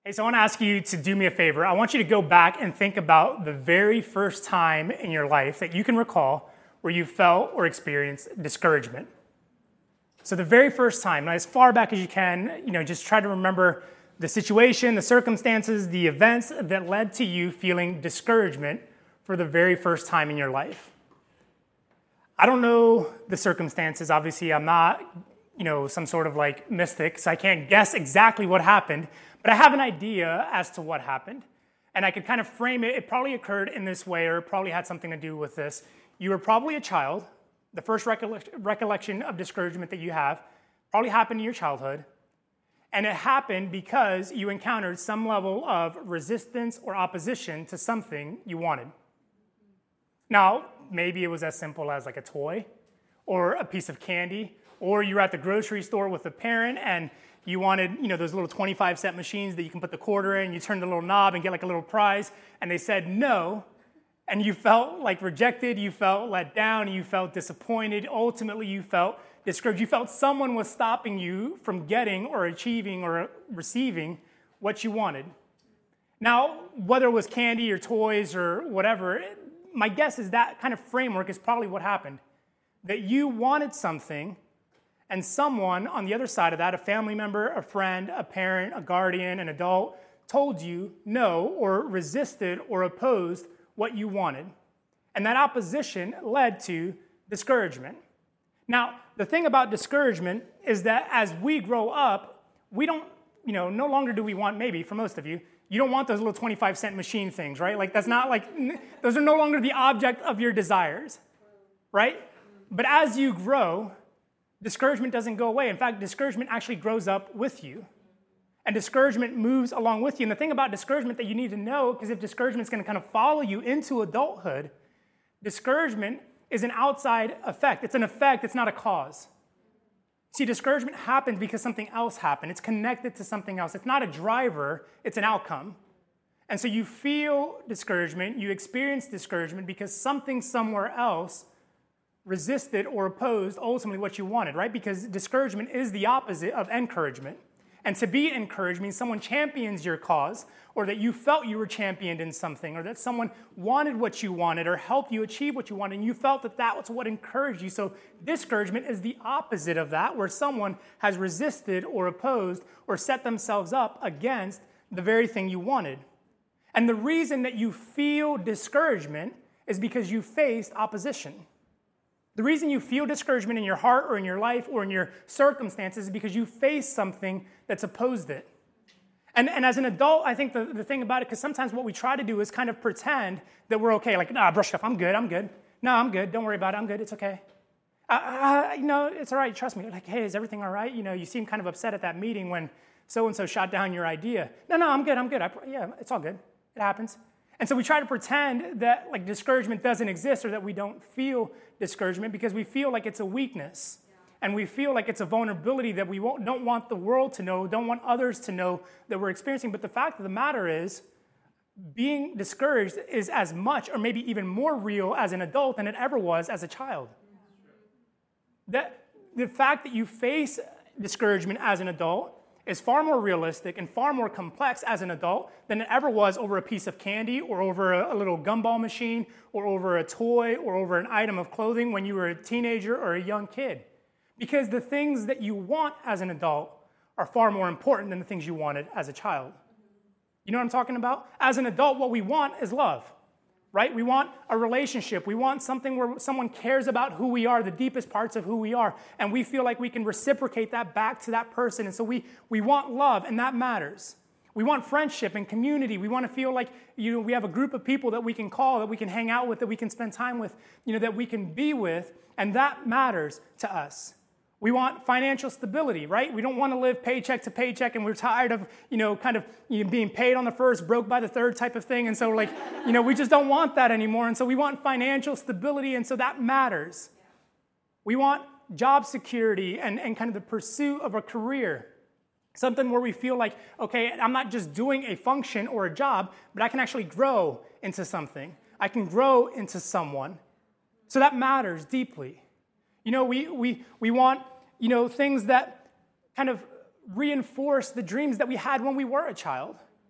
Hey, so I want to ask you to do me a favor. I want you to go back and think about the very first time in your life that you can recall where you felt or experienced discouragement. So the very first time, as far back as you can, just try to remember the situation, the circumstances, the events that led to you feeling discouragement for the very first time in your life. I don't know the circumstances. Obviously, I'm not, some sort of like mystic, so I can't guess exactly what happened, but I have an idea as to what happened. And I could kind of frame it. It probably occurred in this way, or it probably had something to do with this. You were probably a child. The first recollection of discouragement that you have probably happened in your childhood. And it happened because you encountered some level of resistance or opposition to something you wanted. Now, maybe it was as simple as like a toy or a piece of candy, or you were at the grocery store with a parent and you wanted, those little 25-cent machines that you can put the quarter in, you turn the little knob and get like a little prize, and they said no, and you felt like rejected, you felt let down, you felt disappointed, ultimately you felt discouraged. You felt someone was stopping you from getting or achieving or receiving what you wanted. Now, whether it was candy or toys or whatever, my guess is that kind of framework is probably what happened. That you wanted something, and someone on the other side of that, a family member, a friend, a parent, a guardian, an adult, told you no or resisted or opposed what you wanted. And that opposition led to discouragement. Now, the thing about discouragement is that as we grow up, we don't, no longer do we want, maybe for most of you, you don't want those little 25-cent machine things, right? Like that's not like, those are no longer the object of your desires, right? But as you grow, discouragement doesn't go away. In fact, discouragement actually grows up with you. And discouragement moves along with you. And the thing about discouragement that you need to know, because if discouragement is going to kind of follow you into adulthood, discouragement is an outside effect. It's an effect, it's not a cause. See, discouragement happens because something else happened. It's connected to something else. It's not a driver, it's an outcome. And so you feel discouragement, you experience discouragement because something somewhere else resisted or opposed ultimately what you wanted, right? Because discouragement is the opposite of encouragement. And to be encouraged means someone champions your cause, or that you felt you were championed in something, or that someone wanted what you wanted, or helped you achieve what you wanted, and you felt that that was what encouraged you. So discouragement is the opposite of that, where someone has resisted or opposed or set themselves up against the very thing you wanted. And the reason that you feel discouragement is because you faced opposition. The reason you feel discouragement in your heart or in your life or in your circumstances is because you face something that's opposed it. And as an adult, I think the thing about it, because sometimes what we try to do is kind of pretend that we're okay. Like, nah, brush it off. I'm good. No, I'm good. Don't worry about it. I'm good. It's okay. It's all right. Trust me. Like, hey, is everything all right? You seem kind of upset at that meeting when so-and-so shot down your idea. No, I'm good. Yeah, it's all good. It happens. And so we try to pretend that like discouragement doesn't exist or that we don't feel discouragement because we feel like it's a weakness. And we feel like it's a vulnerability that we don't want the world to know, don't want others to know that we're experiencing. But the fact of the matter is, being discouraged is as much or maybe even more real as an adult than it ever was as a child. The fact that you face discouragement as an adult is far more realistic and far more complex as an adult than it ever was over a piece of candy or over a little gumball machine or over a toy or over an item of clothing when you were a teenager or a young kid. Because the things that you want as an adult are far more important than the things you wanted as a child. You know what I'm talking about? As an adult, what we want is love, right? We want a relationship. We want something where someone cares about who we are, the deepest parts of who we are, and we feel like we can reciprocate that back to that person. And so we want love, and that matters. We want friendship and community. We want to feel like we have a group of people that we can call, that we can hang out with, that we can spend time with, that we can be with, and that matters to us. We want financial stability, right? We don't want to live paycheck to paycheck, and we're tired of, being paid on the first, broke by the third type of thing. And so, we just don't want that anymore. And so we want financial stability, and so that matters. We want job security and kind of the pursuit of a career. Something where we feel like, okay, I'm not just doing a function or a job, but I can actually grow into something. I can grow into someone. So that matters deeply. We want things that kind of reinforce the dreams that we had when we were a child.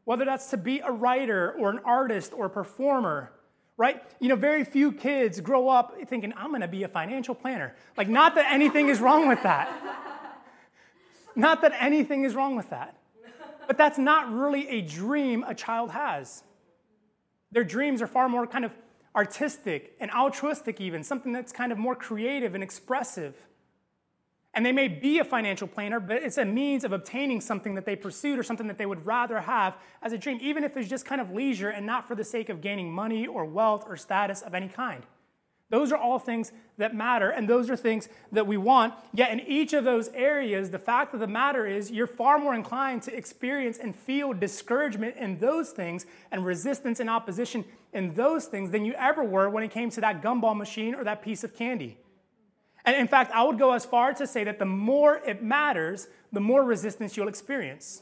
whether that's to be a writer or an artist or a performer, right? Very few kids grow up thinking, I'm going to be a financial planner. Like, not that anything is wrong with that. Not that anything is wrong with that. But that's not really a dream a child has. Their dreams are far more kind of artistic and altruistic even, something that's kind of more creative and expressive. And they may be a financial planner, but it's a means of obtaining something that they pursued or something that they would rather have as a dream, even if it's just kind of leisure and not for the sake of gaining money or wealth or status of any kind. Those are all things that matter, and those are things that we want. Yet in each of those areas, the fact of the matter is you're far more inclined to experience and feel discouragement in those things and resistance and opposition in those things than you ever were when it came to that gumball machine or that piece of candy. And in fact, I would go as far to say that the more it matters, the more resistance you'll experience.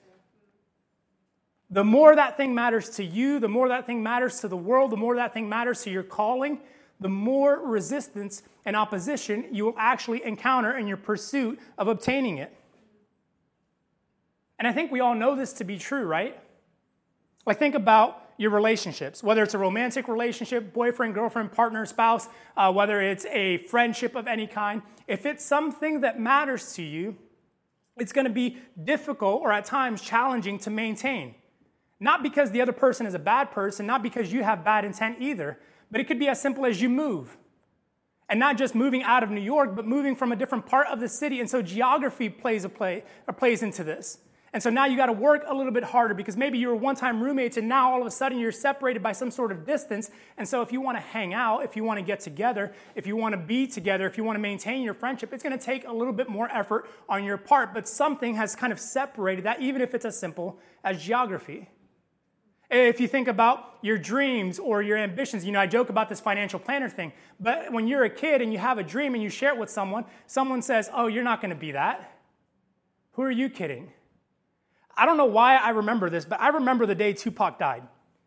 The more that thing matters to you, the more that thing matters to the world, the more that thing matters to your calling, the more resistance and opposition you will actually encounter in your pursuit of obtaining it. And I think we all know this to be true, right? Like, think about your relationships, whether it's a romantic relationship, boyfriend, girlfriend, partner, spouse, whether it's a friendship of any kind. If it's something that matters to you, it's going to be difficult or at times challenging to maintain. Not because the other person is a bad person, not because you have bad intent either, but it could be as simple as you move. And not just moving out of New York, but moving from a different part of the city. And so geography plays into this. And so now you got to work a little bit harder because maybe you were one-time roommates and now all of a sudden you're separated by some sort of distance. And so if you want to hang out, if you want to get together, if you want to be together, if you want to maintain your friendship, it's going to take a little bit more effort on your part. But something has kind of separated that, even if it's as simple as geography. If you think about your dreams or your ambitions, I joke about this financial planner thing, but when you're a kid and you have a dream and you share it with someone says, oh, you're not going to be that. Who are you kidding? I don't know why I remember this, but I remember the day Tupac died.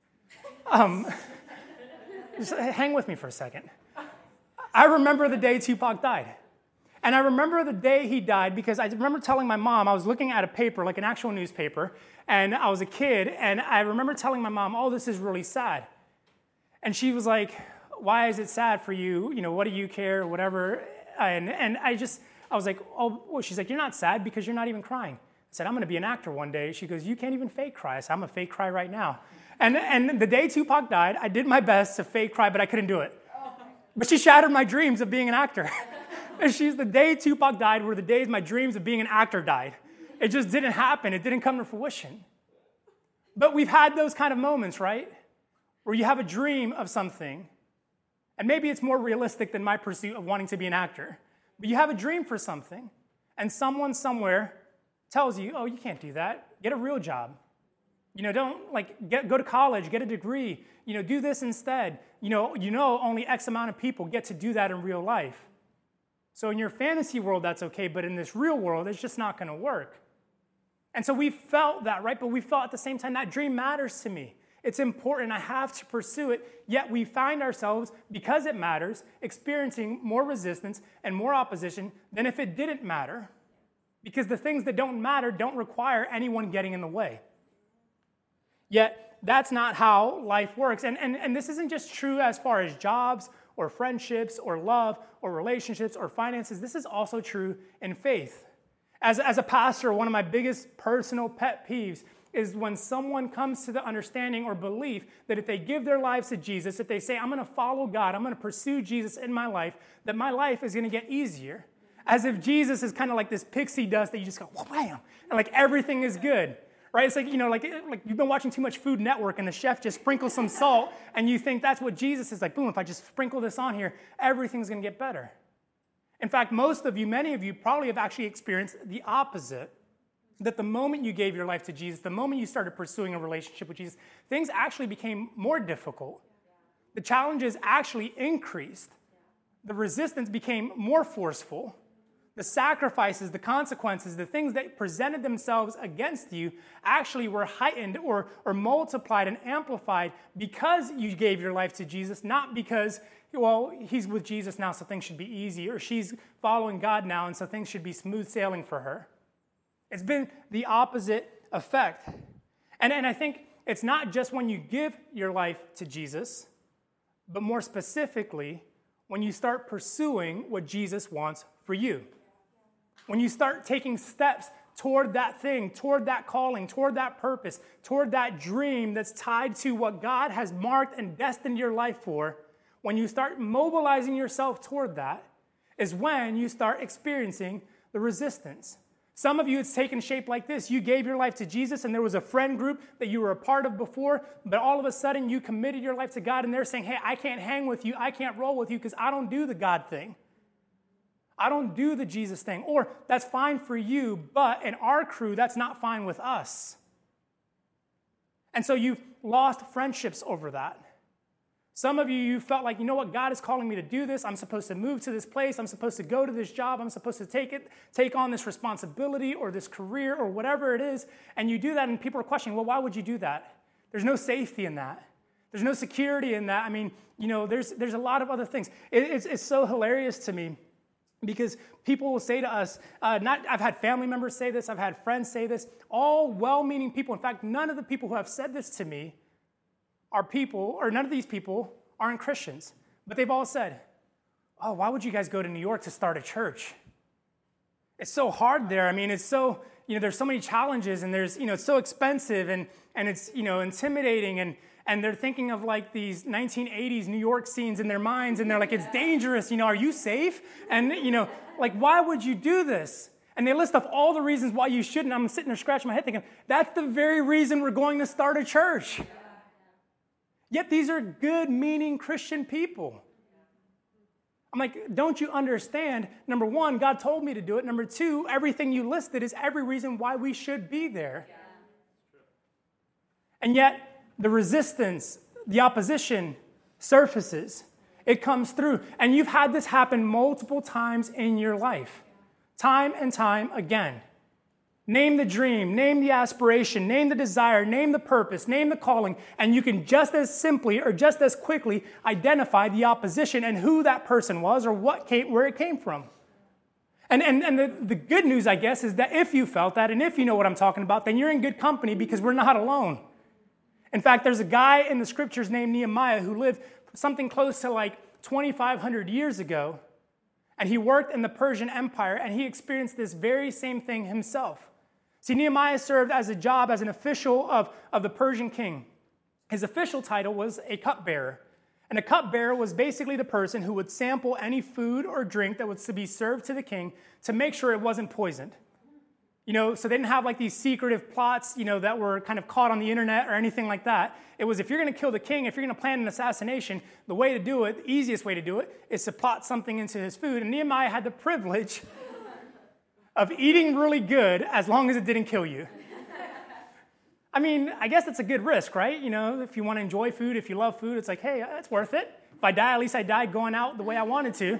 Just hang with me for a second. I remember the day Tupac died. And I remember the day he died because I remember telling my mom, I was looking at a paper, like an actual newspaper, and I was a kid, and I remember telling my mom, oh, this is really sad. And she was like, why is it sad for you? What do you care, whatever? And I was like, oh, well, she's like, you're not sad because you're not even crying. I said, I'm going to be an actor one day. She goes, you can't even fake cry. I said, I'm going to fake cry right now. And the day Tupac died, I did my best to fake cry, but I couldn't do it. But she shattered my dreams of being an actor. The day Tupac died were the days my dreams of being an actor died. It just didn't happen. It didn't come to fruition. But we've had those kind of moments, right? Where you have a dream of something, and maybe it's more realistic than my pursuit of wanting to be an actor. But you have a dream for something, and someone somewhere tells you, oh, you can't do that. Get a real job. Don't go to college, get a degree. Do this instead. Only X amount of people get to do that in real life. So in your fantasy world, that's okay, but in this real world, it's just not going to work. And so we felt that, right? But we felt at the same time, that dream matters to me. It's important. I have to pursue it. Yet we find ourselves, because it matters, experiencing more resistance and more opposition than if it didn't matter. Because the things that don't matter don't require anyone getting in the way. Yet that's not how life works. And this isn't just true as far as jobs or friendships or love or relationships or finances. This is also true in faith. As a pastor, one of my biggest personal pet peeves is when someone comes to the understanding or belief that if they give their lives to Jesus, if they say, I'm going to follow God, I'm going to pursue Jesus in my life, that my life is going to get easier. As if Jesus is kind of like this pixie dust that you just go, wham, and like everything is good. Right? It's like, like you've been watching too much Food Network and the chef just sprinkles some salt and you think that's what Jesus is like. Boom, if I just sprinkle this on here, everything's going to get better. In fact, many of you probably have actually experienced the opposite, that the moment you gave your life to Jesus, the moment you started pursuing a relationship with Jesus, things actually became more difficult. The challenges actually increased. The resistance became more forceful. The sacrifices, the consequences, the things that presented themselves against you actually were heightened or multiplied and amplified because you gave your life to Jesus, not because, well, he's with Jesus now, so things should be easy, or she's following God now, and so things should be smooth sailing for her. It's been the opposite effect. And I think it's not just when you give your life to Jesus, but more specifically, when you start pursuing what Jesus wants for you. When you start taking steps toward that thing, toward that calling, toward that purpose, toward that dream that's tied to what God has marked and destined your life for, when you start mobilizing yourself toward that, is when you start experiencing the resistance. Some of you, it's taken shape like this. You gave your life to Jesus, and there was a friend group that you were a part of before, but all of a sudden you committed your life to God, and they're saying, hey, I can't hang with you, I can't roll with you because I don't do the God thing. I don't do the Jesus thing. Or, that's fine for you, but in our crew, that's not fine with us. And so you've lost friendships over that. Some of you felt like, you know what, God is calling me to do this. I'm supposed to move to this place. I'm supposed to go to this job. I'm supposed to take on this responsibility or this career or whatever it is. And you do that, and people are questioning, well, why would you do that? There's no safety in that. There's no security in that. I mean, there's a lot of other things. It's so hilarious to me because people will say to us, I've had family members say this, I've had friends say this, all well-meaning people. In fact, none of the people who have said this to me are people, or none of these people aren't Christians. But they've all said, oh, why would you guys go to New York to start a church? It's so hard there. I mean, it's so, there's so many challenges, and there's, it's so expensive, and it's, intimidating, and they're thinking of like these 1980s New York scenes in their minds, and they're like, it's dangerous, are you safe? And, like, why would you do this? And they list off all the reasons why you shouldn't. I'm sitting there scratching my head thinking, that's the very reason we're going to start a church. Yet these are good, meaning Christian people. I'm like, don't you understand? Number one, God told me to do it. Number two, everything you listed is every reason why we should be there. Yeah. And yet, the resistance, the opposition surfaces. It comes through. And you've had this happen multiple times in your life. Time and time again. Name the dream, name the aspiration, name the desire, name the purpose, name the calling, and you can just as simply or just as quickly identify the opposition and who that person was or where it came from. And the good news, I guess, is that if you felt that and if you know what I'm talking about, then you're in good company because we're not alone. In fact, there's a guy in the scriptures named Nehemiah who lived something close to like 2,500 years ago, and he worked in the Persian Empire, and he experienced this very same thing himself. See, Nehemiah served as an official of the Persian king. His official title was a cupbearer. And a cupbearer was basically the person who would sample any food or drink that was to be served to the king to make sure it wasn't poisoned. So they didn't have like these secretive plots, that were kind of caught on the internet or anything like that. It was if you're going to kill the king, if you're going to plan an assassination, the way to do it, the easiest way to do it, is to plot something into his food. And Nehemiah had the privilege of eating really good as long as it didn't kill you. I mean, I guess it's a good risk, right? If you want to enjoy food, if you love food, it's like, hey, it's worth it. If I die, at least I died going out the way I wanted to.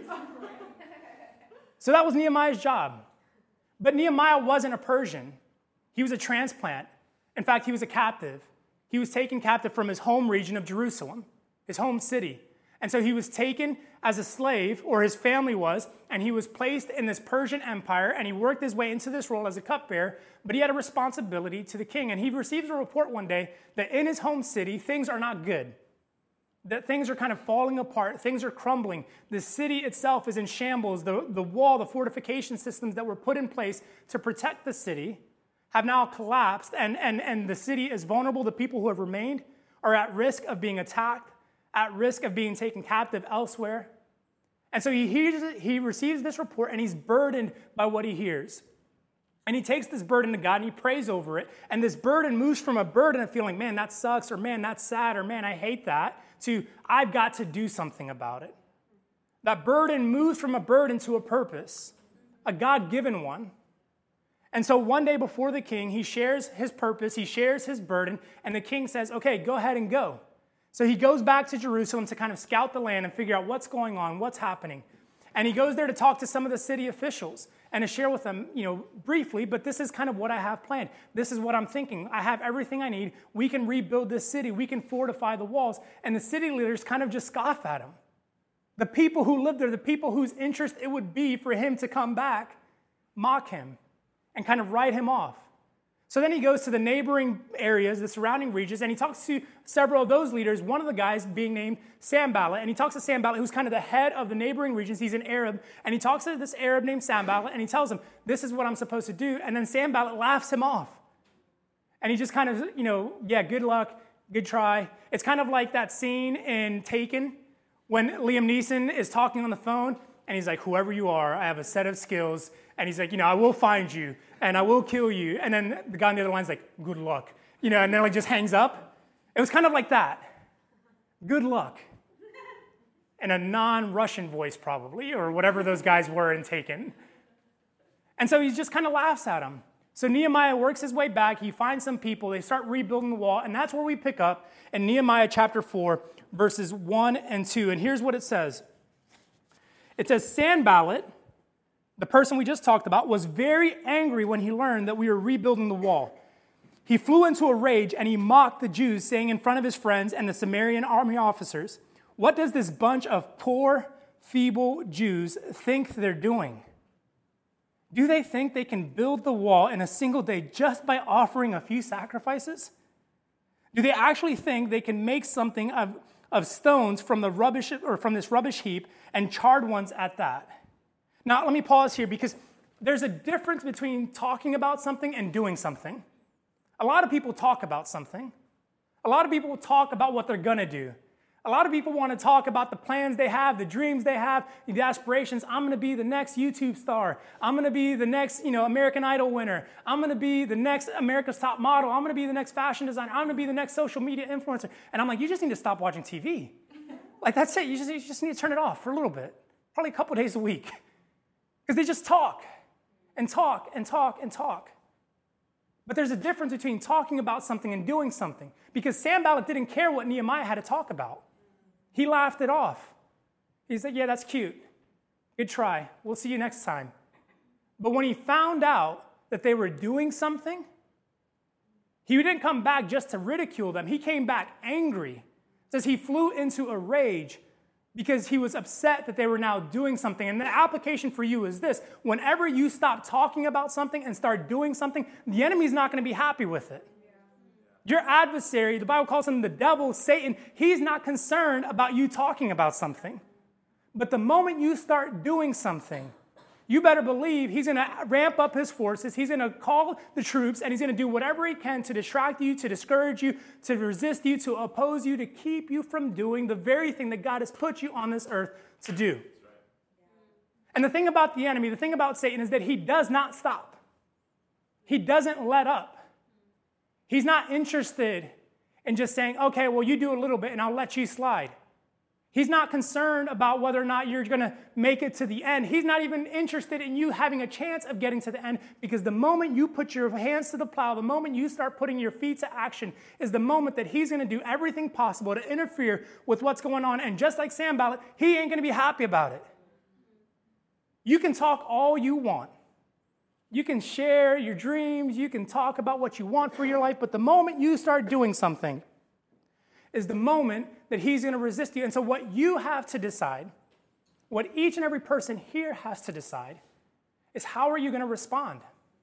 So that was Nehemiah's job. But Nehemiah wasn't a Persian. He was a transplant. In fact, he was a captive. He was taken captive from his home region of Jerusalem, his home city. And so he was taken as a slave, or his family was, and he was placed in this Persian empire, and he worked his way into this role as a cupbearer, but he had a responsibility to the king. And he receives a report one day that in his home city, things are not good, that things are kind of falling apart, things are crumbling. The city itself is in shambles. The wall, the fortification systems that were put in place to protect the city have now collapsed, and the city is vulnerable. The people who have remained are at risk of being attacked, at risk of being taken captive elsewhere. And so he receives this report, and he's burdened by what he hears. And he takes this burden to God, and he prays over it. And this burden moves from a burden of feeling, man, that sucks, or man, that's sad, or man, I hate that, to I've got to do something about it. That burden moves from a burden to a purpose, a God-given one. And so one day before the king, he shares his purpose, he shares his burden, and the king says, okay, go ahead and go. So he goes back to Jerusalem to kind of scout the land and figure out what's going on, what's happening. And he goes there to talk to some of the city officials and to share with them, briefly, but this is kind of what I have planned. This is what I'm thinking. I have everything I need. We can rebuild this city. We can fortify the walls. And the city leaders kind of just scoff at him. The people who live there, the people whose interest it would be for him to come back, mock him and kind of write him off. So then he goes to the neighboring areas, the surrounding regions, and he talks to several of those leaders, one of the guys being named Sanballat. And he talks to Sanballat, who's kind of the head of the neighboring regions. He's an Arab. And he talks to this Arab named Sanballat, and he tells him, this is what I'm supposed to do. And then Sanballat laughs him off. And he just kind of, yeah, good luck, good try. It's kind of like that scene in Taken when Liam Neeson is talking on the phone, and he's like, whoever you are, I have a set of skills. And he's like, I will find you, and I will kill you. And then the guy on the other line's like, good luck. And then just hangs up. It was kind of like that. Good luck. In a non-Russian voice, probably, or whatever those guys were in Taken. And so he just kind of laughs at him. So Nehemiah works his way back. He finds some people. They start rebuilding the wall. And that's where we pick up in Nehemiah chapter 4, verses 1 and 2. And here's what it says. It says, Sanballat, the person we just talked about, was very angry when he learned that we were rebuilding the wall. He flew into a rage and he mocked the Jews, saying in front of his friends and the Samaritan army officers, what does this bunch of poor, feeble Jews think they're doing? Do they think they can build the wall in a single day just by offering a few sacrifices? Do they actually think they can make something of stones from the rubbish or from this rubbish heap and charred ones at that? Now, let me pause here because there's a difference between talking about something and doing something. A lot of people talk about something. A lot of people talk about what they're going to do. A lot of people want to talk about the plans they have, the dreams they have, the aspirations. I'm going to be the next YouTube star. I'm going to be the next, American Idol winner. I'm going to be the next America's Top Model. I'm going to be the next fashion designer. I'm going to be the next social media influencer. And I'm like, you just need to stop watching TV. Like, that's it. You just need to turn it off for a little bit, probably a couple days a week. Because they just talk and talk and talk and talk. But there's a difference between talking about something and doing something. Because Sanballat didn't care what Nehemiah had to talk about. He laughed it off. He said, yeah, that's cute. Good try. We'll see you next time. But when he found out that they were doing something, he didn't come back just to ridicule them. He came back angry. It says he flew into a rage because he was upset that they were now doing something. And the application for you is this. Whenever you stop talking about something and start doing something, the enemy's not going to be happy with it. Your adversary, the Bible calls him the devil, Satan, he's not concerned about you talking about something. But the moment you start doing something, you better believe he's going to ramp up his forces, he's going to call the troops, and he's going to do whatever he can to distract you, to discourage you, to resist you, to oppose you, to keep you from doing the very thing that God has put you on this earth to do. And the thing about the enemy, the thing about Satan is that he does not stop. He doesn't let up. He's not interested in just saying, okay, well, you do a little bit and I'll let you slide. He's not concerned about whether or not you're going to make it to the end. He's not even interested in you having a chance of getting to the end, because the moment you put your hands to the plow, the moment you start putting your feet to action, is the moment that he's going to do everything possible to interfere with what's going on. And just like Sanballat, he ain't going to be happy about it. You can talk all you want. You can share your dreams. You can talk about what you want for your life. But the moment you start doing something is the moment that he's going to resist you. And so what you have to decide, what each and every person here has to decide, is how are you going to respond?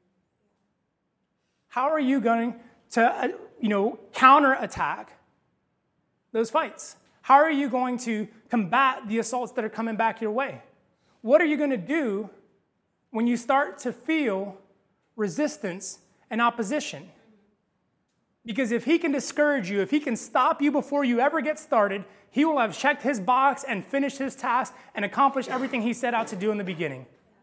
How are you going to, counterattack those fights? How are you going to combat the assaults that are coming back your way? What are you going to do when you start to feel resistance and opposition? Because if he can discourage you, if he can stop you before you ever get started, he will have checked his box and finished his task and accomplished everything he set out to do in the beginning.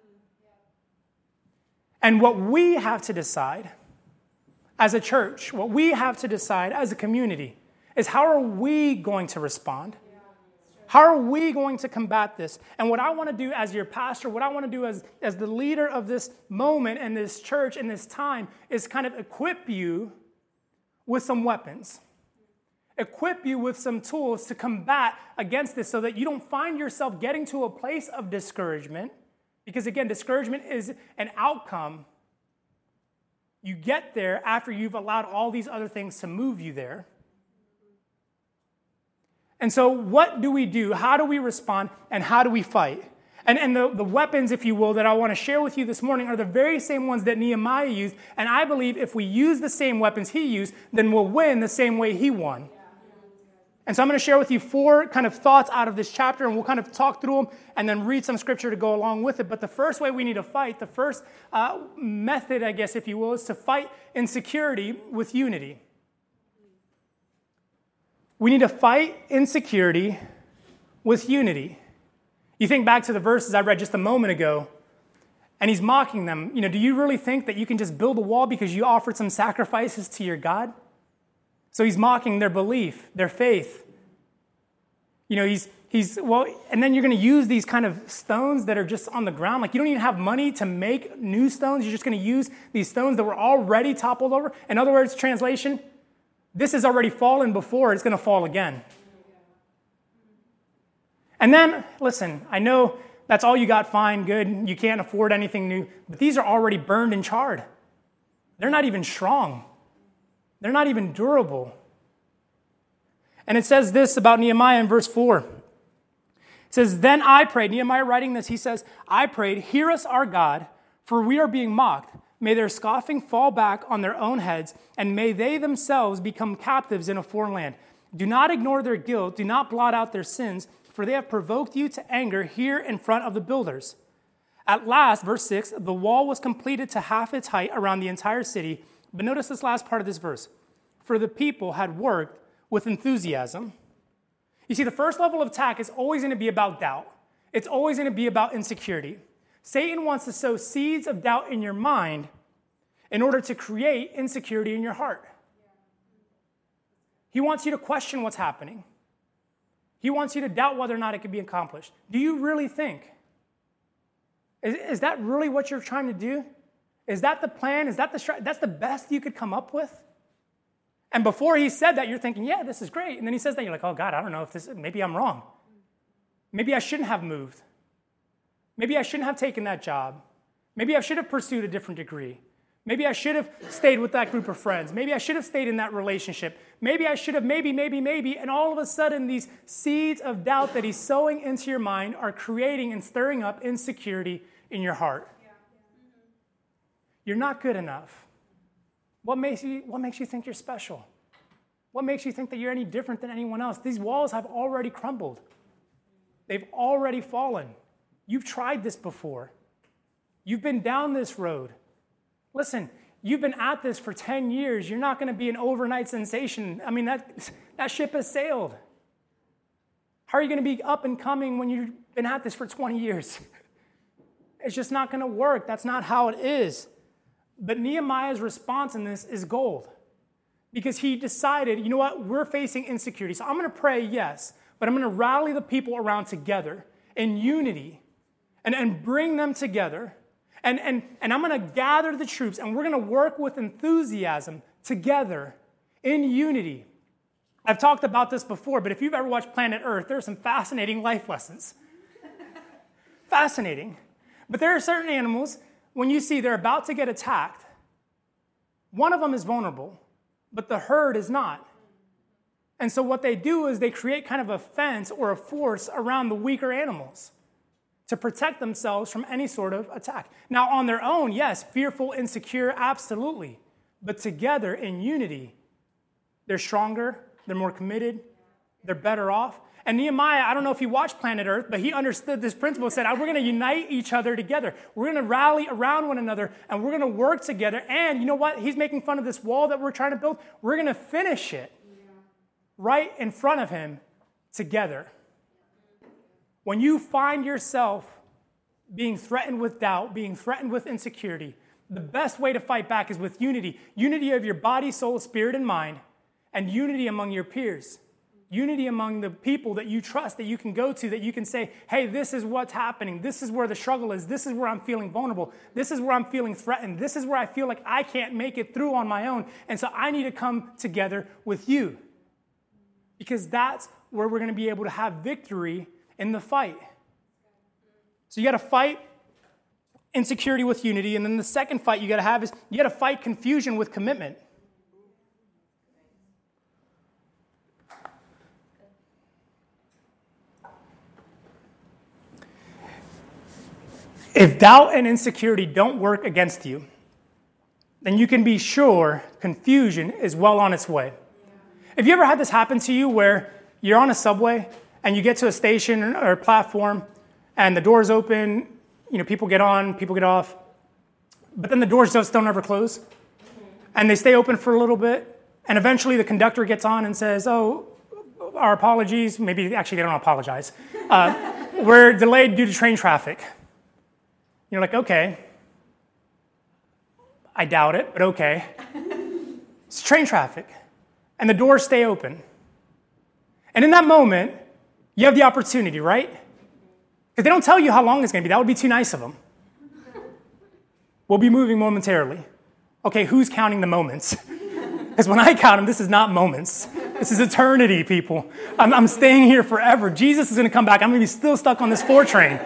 And what we have to decide as a church, what we have to decide as a community, is how are we going to respond? How are we going to combat this? And what I want to do as your pastor, what I want to do as the leader of this moment and this church and this time, is kind of equip you with some weapons. Equip you with some tools to combat against this so that you don't find yourself getting to a place of discouragement. Because again, discouragement is an outcome. You get there after you've allowed all these other things to move you there. And so what do we do? How do we respond? And how do we fight? And the weapons, if you will, that I want to share with you this morning are the very same ones that Nehemiah used. And I believe if we use the same weapons he used, then we'll win the same way he won. And so I'm going to share with you 4 kind of thoughts out of this chapter, and we'll kind of talk through them and then read some scripture to go along with it. But the first way we need to fight, the first method, I guess, if you will, is to fight insecurity with unity. We need to fight insecurity with unity. You think back to the verses I read just a moment ago, and he's mocking them. Do you really think that you can just build a wall because you offered some sacrifices to your God? So he's mocking their belief, their faith. And then you're going to use these kind of stones that are just on the ground. Like, you don't even have money to make new stones. You're just going to use these stones that were already toppled over. In other words, translation, this has already fallen before, it's going to fall again. And then, listen, I know that's all you got, fine, good. You can't afford anything new. But these are already burned and charred. They're not even strong. They're not even durable. And it says this about Nehemiah in verse 4. It says, then I prayed. Nehemiah writing this, he says, I prayed, hear us, our God, for we are being mocked. May their scoffing fall back on their own heads, and may they themselves become captives in a foreign land. Do not ignore their guilt. Do not blot out their sins, for they have provoked you to anger here in front of the builders. At last, verse 6, the wall was completed to half its height around the entire city. But notice this last part of this verse. For the people had worked with enthusiasm. You see, the first level of attack is always going to be about doubt. It's always going to be about insecurity. Satan wants to sow seeds of doubt in your mind in order to create insecurity in your heart. He wants you to question what's happening. He wants you to doubt whether or not it can be accomplished. Do you really think? Is that really what you're trying to do? Is that the plan? Is that that's the best you could come up with? And before he said that, you're thinking, yeah, this is great. And then he says that, you're like, oh, God, I don't know if maybe I'm wrong. Maybe I shouldn't have moved. Maybe I shouldn't have taken that job. Maybe I should have pursued a different degree. Maybe I should have stayed with that group of friends. Maybe I should have stayed in that relationship. Maybe I should have, maybe. And all of a sudden, these seeds of doubt that he's sowing into your mind are creating and stirring up insecurity in your heart. You're not good enough. What makes you think you're special? What makes you think that you're any different than anyone else? These walls have already crumbled. They've already fallen. You've tried this before. You've been down this road. Listen, you've been at this for 10 years. You're not going to be an overnight sensation. I mean, that ship has sailed. How are you going to be up and coming when you've been at this for 20 years? It's just not going to work. That's not how it is. But Nehemiah's response in this is gold. Because he decided, you know what, we're facing insecurity. So I'm going to pray, yes, but I'm going to rally the people around together in unity and bring them together. And I'm going to gather the troops, and we're going to work with enthusiasm together in unity. I've talked about this before, but if you've ever watched Planet Earth, there are some fascinating life lessons. Fascinating. But there are certain animals, when you see they're about to get attacked, one of them is vulnerable, but the herd is not. And so what they do is they create kind of a fence or a force around the weaker animals to protect themselves from any sort of attack. Now, on their own, yes, fearful, insecure, absolutely. But together, in unity, they're stronger, they're more committed, they're better off. And Nehemiah, I don't know if he watched Planet Earth, but he understood this principle, said, we're going to unite each other together. We're going to rally around one another, and we're going to work together. And you know what? He's making fun of this wall that we're trying to build. We're going to finish it right in front of him together. When you find yourself being threatened with doubt, being threatened with insecurity, the best way to fight back is with unity. Unity of your body, soul, spirit, and mind, and unity among your peers. Unity among the people that you trust, that you can go to, that you can say, hey, this is what's happening. This is where the struggle is. This is where I'm feeling vulnerable. This is where I'm feeling threatened. This is where I feel like I can't make it through on my own. And so I need to come together with you. Because that's where we're going to be able to have victory in the fight. So you got to fight insecurity with unity. And then the second fight you got to have is you got to fight confusion with commitment. If doubt and insecurity don't work against you, then you can be sure confusion is well on its way. Have you ever had this happen to you where you're on a subway and you get to a station or a platform and the doors open, people get on, people get off, but then the doors just don't ever close and they stay open for a little bit and eventually the conductor gets on and says, oh, our apologies. Maybe actually they don't apologize. We're delayed due to train traffic. You're like, okay. I doubt it, but okay. It's train traffic. And the doors stay open. And in that moment, you have the opportunity, right? Because they don't tell you how long it's going to be. That would be too nice of them. We'll be moving momentarily. Okay, who's counting the moments? Because when I count them, this is not moments. This is eternity, people. I'm staying here forever. Jesus is going to come back. I'm going to be still stuck on this 4 train.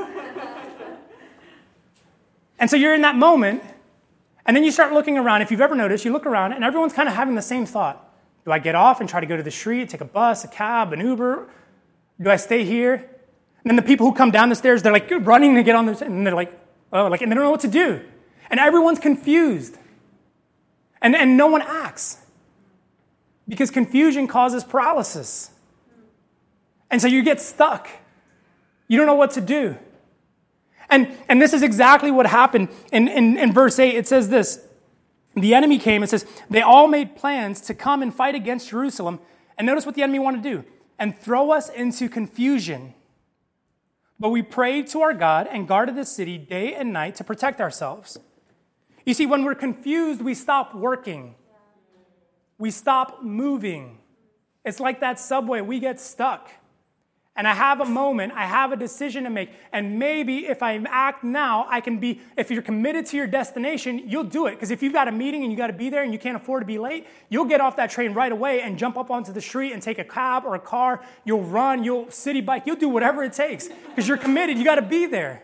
And so you're in that moment, and then you start looking around. If you've ever noticed, you look around, and everyone's kind of having the same thought. Do I get off and try to go to the street, take a bus, a cab, an Uber? Do I stay here? And then the people who come down the stairs, they're like running to get on the, and they're like, oh, and they don't know what to do. And everyone's confused. And no one acts. Because confusion causes paralysis. And so you get stuck. You don't know what to do. And this is exactly what happened. In verse 8, it says this. The enemy came, it says, they all made plans to come and fight against Jerusalem. And notice what the enemy wanted to do. And throw us into confusion. But we prayed to our God and guarded the city day and night to protect ourselves. You see, when we're confused, we stop working. We stop moving. It's like that subway. We get stuck. And I have a moment, I have a decision to make. And maybe if I act now, if you're committed to your destination, you'll do it. Because if you've got a meeting and you got to be there and you can't afford to be late, you'll get off that train right away and jump up onto the street and take a cab or a car. You'll run, you'll city bike, you'll do whatever it takes. Because you're committed, you got to be there.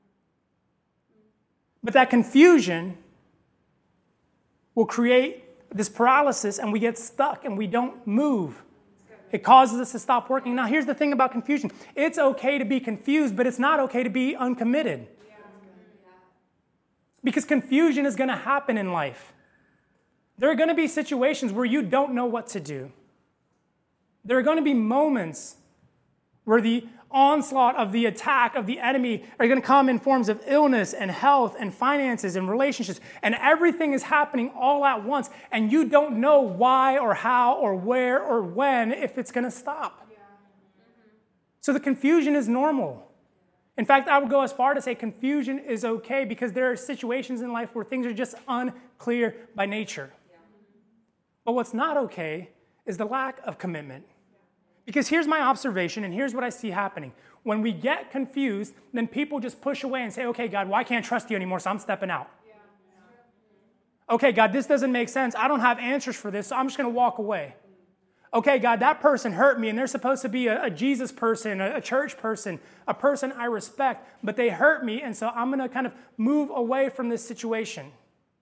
But that confusion will create this paralysis and we get stuck and we don't move. It causes us to stop working. Now, here's the thing about confusion. It's okay to be confused, but it's not okay to be uncommitted. Because confusion is going to happen in life. There are going to be situations where you don't know what to do. There are going to be moments where the onslaught of the attack of the enemy are going to come in forms of illness and health and finances and relationships. And everything is happening all at once. And you don't know why or how or where or when if it's going to stop. So the confusion is normal. In fact, I would go as far to say confusion is okay because there are situations in life where things are just unclear by nature. But what's not okay is the lack of commitment. Because here's my observation, and here's what I see happening. When we get confused, then people just push away and say, okay, God, well, I can't trust you anymore, so I'm stepping out. Okay, God, this doesn't make sense. I don't have answers for this, so I'm just going to walk away. Okay, God, that person hurt me, and they're supposed to be a Jesus person, a church person, a person I respect, but they hurt me, and so I'm going to kind of move away from this situation.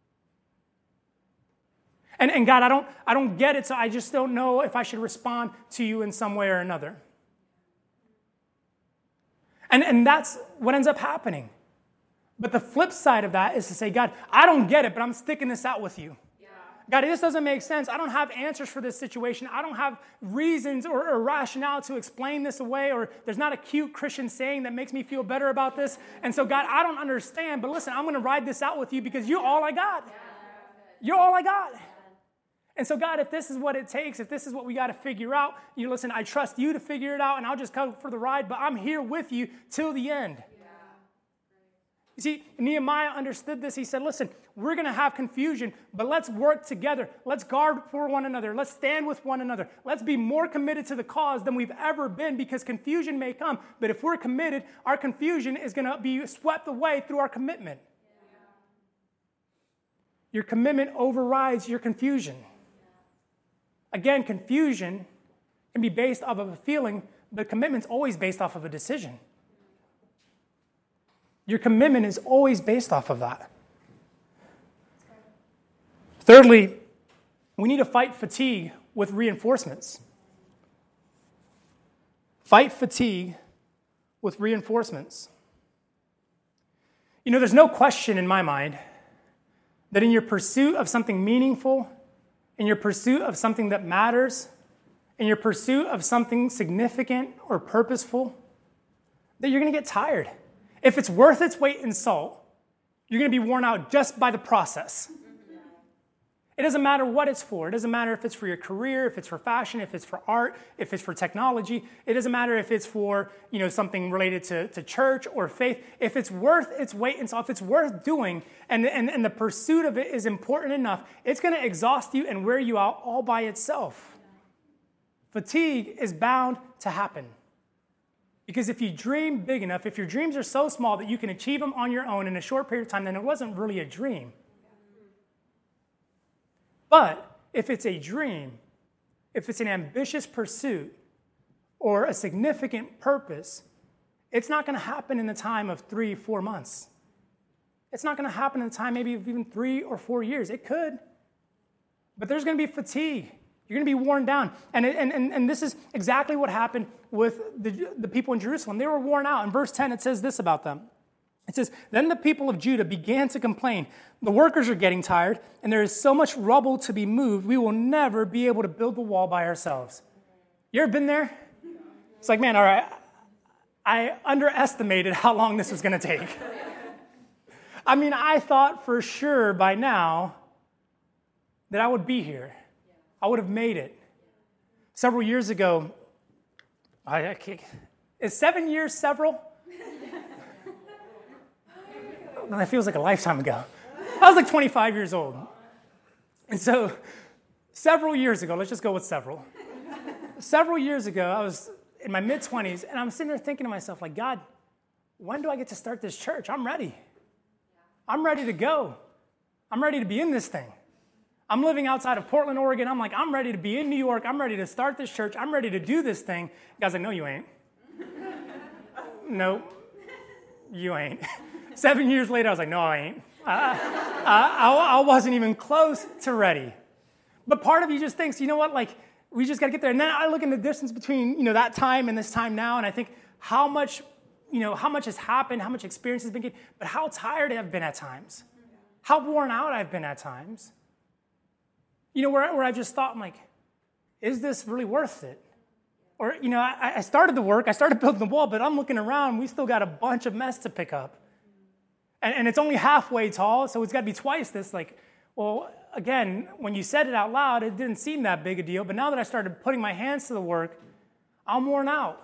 And God, I don't get it, so I just don't know if I should respond to you in some way or another. And that's what ends up happening. But the flip side of that is to say, God, I don't get it, but I'm sticking this out with you. Yeah. God, this doesn't make sense. I don't have answers for this situation. I don't have reasons or rationale to explain this away, or there's not a cute Christian saying that makes me feel better about this. And so, God, I don't understand, but listen, I'm going to ride this out with you because you're all I got. You're all I got. And so, God, if this is what it takes, if this is what we got to figure out, listen, I trust you to figure it out, and I'll just come for the ride, but I'm here with you till the end. Yeah. You see, Nehemiah understood this. He said, listen, we're going to have confusion, but let's work together. Let's guard for one another. Let's stand with one another. Let's be more committed to the cause than we've ever been, because confusion may come, but if we're committed, our confusion is going to be swept away through our commitment. Yeah. Your commitment overrides your confusion. Again, confusion can be based off of a feeling, but commitment's always based off of a decision. Your commitment is always based off of that. Thirdly, we need to fight fatigue with reinforcements. Fight fatigue with reinforcements. There's no question in my mind that in your pursuit of something meaningful, in your pursuit of something that matters, in your pursuit of something significant or purposeful, that you're going to get tired. If it's worth its weight in salt, you're going to be worn out just by the process. It doesn't matter what it's for. It doesn't matter if it's for your career, if it's for fashion, if it's for art, if it's for technology. It doesn't matter if it's for something related to church or faith. If it's worth its weight in salt, if it's worth doing, and the pursuit of it is important enough, it's going to exhaust you and wear you out all by itself. Fatigue is bound to happen. Because if you dream big enough, if your dreams are so small that you can achieve them on your own in a short period of time, then it wasn't really a dream. But if it's a dream, if it's an ambitious pursuit or a significant purpose, it's not going to happen in the time of 3-4 months. It's not going to happen in the time maybe of even 3 or 4 years. It could. But there's going to be fatigue. You're going to be worn down. And this is exactly what happened with the people in Jerusalem. They were worn out. In verse 10, it says this about them. It says, then the people of Judah began to complain. The workers are getting tired, and there is so much rubble to be moved, we will never be able to build the wall by ourselves. You ever been there? It's like, man, all right, I underestimated how long this was going to take. I mean, I thought for sure by now that I would be here. I would have made it. Several years ago, is 7 years several? That feels like a lifetime ago. I was like 25 years old. And so several years ago, let's just go with several. Several years ago, I was in my mid-20s, and I'm sitting there thinking to myself, like, God, when do I get to start this church? I'm ready. I'm ready to go. I'm ready to be in this thing. I'm living outside of Portland, Oregon. I'm ready to be in New York. I'm ready to start this church. I'm ready to do this thing. God's like, no, you ain't. No, you ain't. 7 years later, I was like, no, I ain't. I wasn't even close to ready. But part of you just thinks, you know what, like, we just got to get there. And then I look in the distance between, that time and this time now, and I think how much has happened, how much experience has been gained, but how tired I've been at times. How worn out I've been at times. Where I just thought, I'm like, is this really worth it? Or, I started the work, I started building the wall, but I'm looking around, we still got a bunch of mess to pick up. And it's only halfway tall, so it's got to be twice this. Like, well, again, when you said it out loud, it didn't seem that big a deal. But now that I started putting my hands to the work, I'm worn out.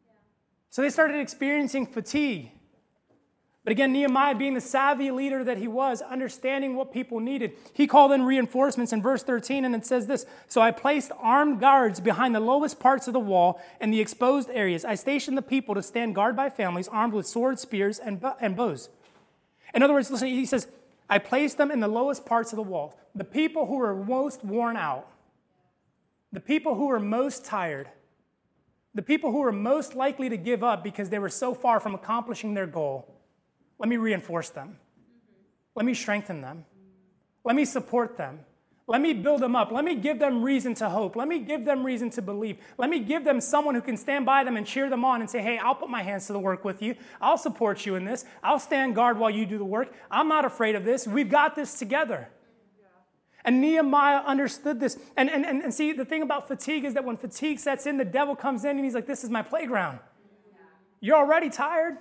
So they started experiencing fatigue. But again, Nehemiah, being the savvy leader that he was, understanding what people needed, he called in reinforcements in verse 13, and it says this, so I placed armed guards behind the lowest parts of the wall and the exposed areas. I stationed the people to stand guard by families, armed with swords, spears, and bows. In other words, listen, he says, I placed them in the lowest parts of the wall. The people who were most worn out, the people who were most tired, the people who were most likely to give up because they were so far from accomplishing their goal. Let me reinforce them. Let me strengthen them. Let me support them. Let me build them up. Let me give them reason to hope. Let me give them reason to believe. Let me give them someone who can stand by them and cheer them on and say, hey, I'll put my hands to the work with you. I'll support you in this. I'll stand guard while you do the work. I'm not afraid of this. We've got this together. And Nehemiah understood this. And see, the thing about fatigue is that when fatigue sets in, the devil comes in and he's like, this is my playground. You're already tired.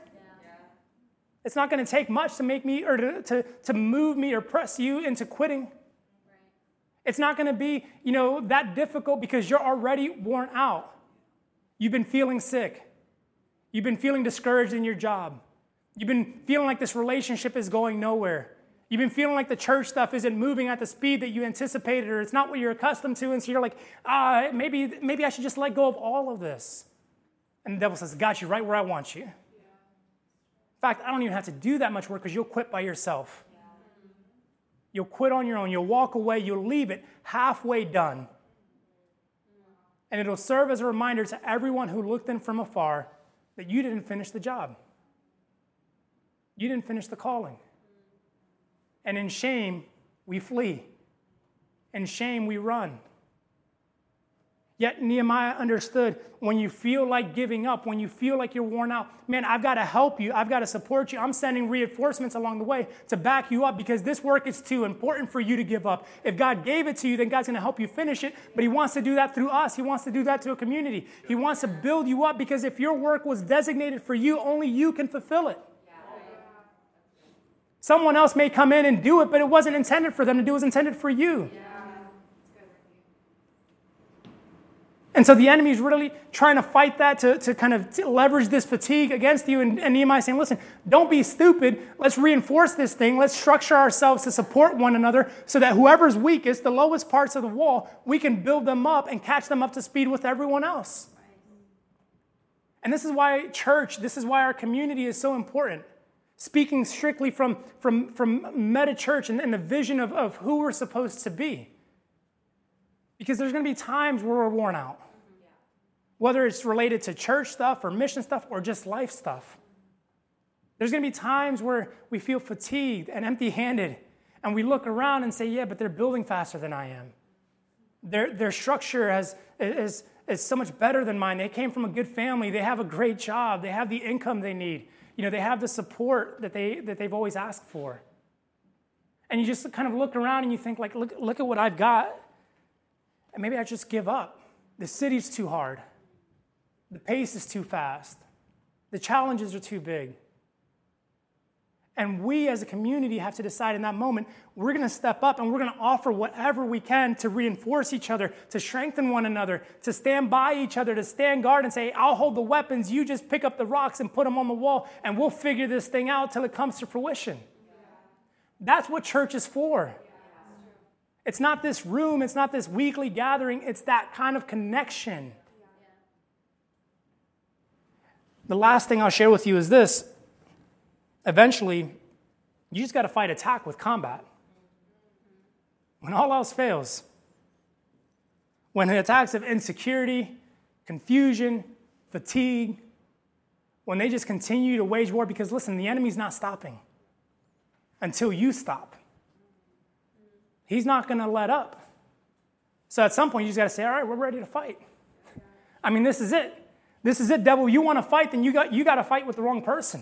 It's not going to take much to make me or to move me or press you into quitting. It's not going to be, that difficult because you're already worn out. You've been feeling sick. You've been feeling discouraged in your job. You've been feeling like this relationship is going nowhere. You've been feeling like the church stuff isn't moving at the speed that you anticipated, or it's not what you're accustomed to, and so you're like, maybe I should just let go of all of this. And the devil says, got you right where I want you. In fact, I don't even have to do that much work because you'll quit by yourself. You'll quit on your own. You'll walk away. You'll leave it halfway done. And it'll serve as a reminder to everyone who looked in from afar that you didn't finish the job. You didn't finish the calling. And in shame, we flee. In shame, we run. Yet Nehemiah understood when you feel like giving up, when you feel like you're worn out, man, I've got to help you. I've got to support you. I'm sending reinforcements along the way to back you up because this work is too important for you to give up. If God gave it to you, then God's going to help you finish it. But he wants to do that through us. He wants to do that to a community. He wants to build you up because if your work was designated for you, only you can fulfill it. Someone else may come in and do it, but it wasn't intended for them to do. It was intended for you. And so the enemy is really trying to fight that to kind of leverage this fatigue against you. And Nehemiah is saying, listen, don't be stupid. Let's reinforce this thing. Let's structure ourselves to support one another so that whoever's weakest, the lowest parts of the wall, we can build them up and catch them up to speed with everyone else. And this is why church, this is why our community is so important. Speaking strictly from Meta Church and the vision of who we're supposed to be. Because there's going to be times where we're worn out. Whether it's related to church stuff or mission stuff or just life stuff. There's going to be times where we feel fatigued and empty-handed. And we look around and say, yeah, but they're building faster than I am. Their structure is so much better than mine. They came from a good family. They have a great job. They have the income they need. They have the support that they've always asked for. And you just kind of look around and you think, like, look at what I've got. And maybe I just give up. The city's too hard. The pace is too fast. The challenges are too big. And we as a community have to decide in that moment, we're going to step up and we're going to offer whatever we can to reinforce each other, to strengthen one another, to stand by each other, to stand guard and say, I'll hold the weapons, you just pick up the rocks and put them on the wall, and we'll figure this thing out till it comes to fruition. That's what church is for. It's not this room, it's not this weekly gathering, it's that kind of connection. The last thing I'll share with you is this. Eventually, you just got to fight attack with combat. When all else fails. When the attacks of insecurity, confusion, fatigue, when they just continue to wage war, because listen, the enemy's not stopping until you stop. He's not going to let up. So at some point, you just got to say, all right, we're ready to fight. I mean, this is it. This is it, devil. You want to fight, then you got to fight with the wrong person.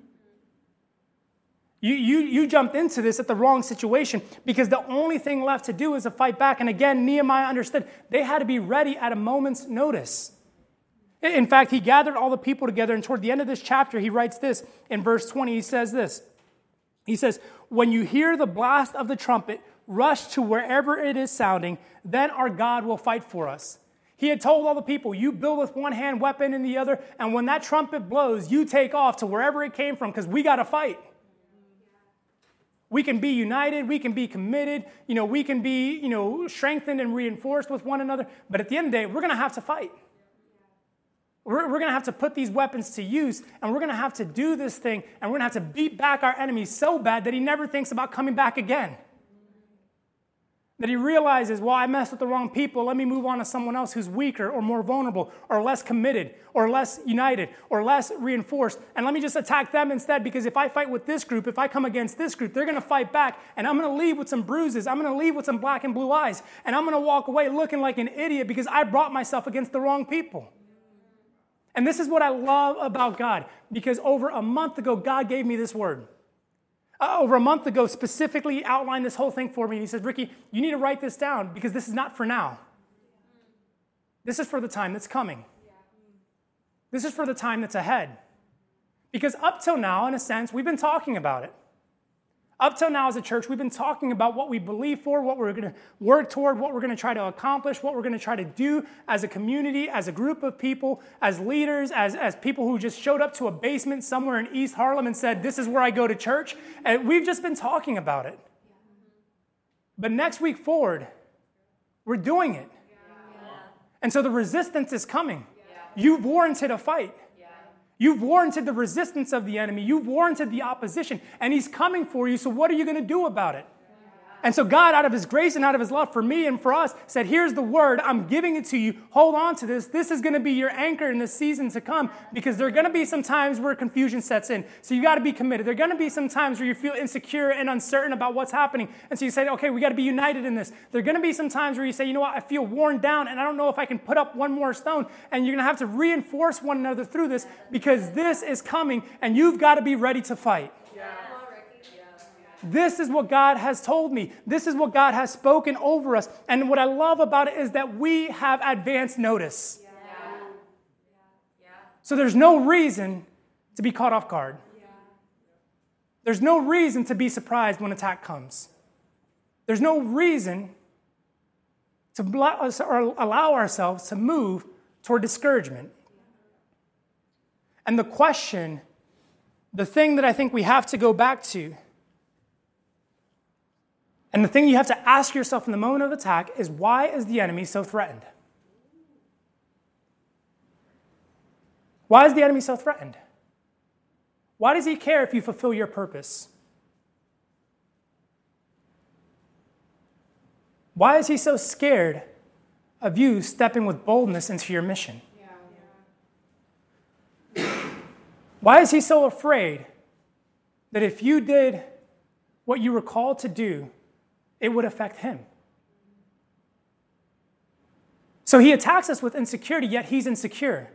You jumped into this at the wrong situation because the only thing left to do is to fight back. And again, Nehemiah understood they had to be ready at a moment's notice. In fact, he gathered all the people together, and toward the end of this chapter, he writes this in verse 20. He says this. He says, when you hear the blast of the trumpet, rush to wherever it is sounding, then our God will fight for us. He had told all the people, you build with one hand, weapon in the other, and when that trumpet blows, you take off to wherever it came from because we got to fight. We can be united, we can be committed, we can be, strengthened and reinforced with one another, but at the end of the day, we're going to have to fight. We're going to have to put these weapons to use, and we're going to have to do this thing, and we're going to have to beat back our enemy so bad that he never thinks about coming back again. That he realizes, well, I messed with the wrong people. Let me move on to someone else who's weaker or more vulnerable or less committed or less united or less reinforced. And let me just attack them instead, because if I fight with this group, if I come against this group, they're going to fight back. And I'm going to leave with some bruises. I'm going to leave with some black and blue eyes. And I'm going to walk away looking like an idiot because I brought myself against the wrong people. And this is what I love about God, because over a month ago, God gave me this word. Over a month ago, specifically outlined this whole thing for me. He said, Ricky, you need to write this down because this is not for now. This is for the time that's coming. This is for the time that's ahead. Because up till now, in a sense, we've been talking about it. Up till now as a church, we've been talking about what we believe for, what we're going to work toward, what we're going to try to accomplish, what we're going to try to do as a community, as a group of people, as leaders, as people who just showed up to a basement somewhere in East Harlem and said, this is where I go to church. And we've just been talking about it. But next week forward, we're doing it. And so the resistance is coming. You've warranted a fight. You've warranted the resistance of the enemy. You've warranted the opposition. And he's coming for you, so what are you going to do about it? And so God, out of his grace and out of his love for me and for us, said, here's the word. I'm giving it to you. Hold on to this. This is going to be your anchor in the season to come, because there are going to be some times where confusion sets in. So you got to be committed. There are going to be some times where you feel insecure and uncertain about what's happening. And so you say, okay, we got to be united in this. There are going to be some times where you say, you know what, I feel worn down and I don't know if I can put up one more stone. And you're going to have to reinforce one another through this, because this is coming and you've got to be ready to fight. This is what God has told me. This is what God has spoken over us. And what I love about it is that we have advance notice. So there's no reason to be caught off guard. There's no reason to be surprised when attack comes. There's no reason to allow ourselves to move toward discouragement. And the question, the thing that I think we have to go back to, and the thing you have to ask yourself in the moment of attack is, why is the enemy so threatened? Why is the enemy so threatened? Why does he care if you fulfill your purpose? Why is he so scared of you stepping with boldness into your mission? Why is he so afraid that if you did what you were called to do, it would affect him? So he attacks us with insecurity, yet he's insecure.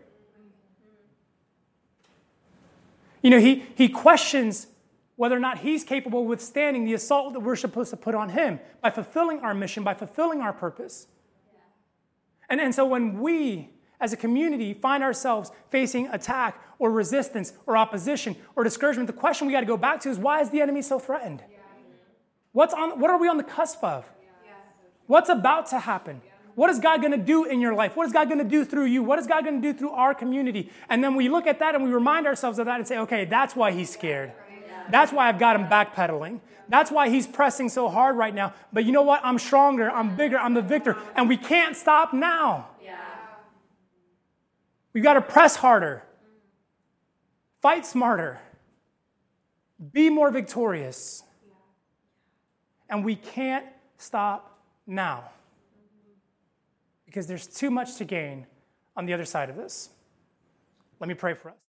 You know, he questions whether or not he's capable of withstanding the assault that we're supposed to put on him by fulfilling our mission, by fulfilling our purpose. And so when we, as a community, find ourselves facing attack or resistance or opposition or discouragement, the question we got to go back to is, why is the enemy so threatened? What are we on the cusp of? What's about to happen? What is God going to do in your life? What is God going to do through you? What is God going to do through our community? And then we look at that and we remind ourselves of that and say, okay, that's why he's scared. That's why I've got him backpedaling. That's why he's pressing so hard right now. But you know what? I'm stronger. I'm bigger. I'm the victor. And we can't stop now. We've got to press harder. Fight smarter. Be more victorious. And we can't stop now, because there's too much to gain on the other side of this. Let me pray for us.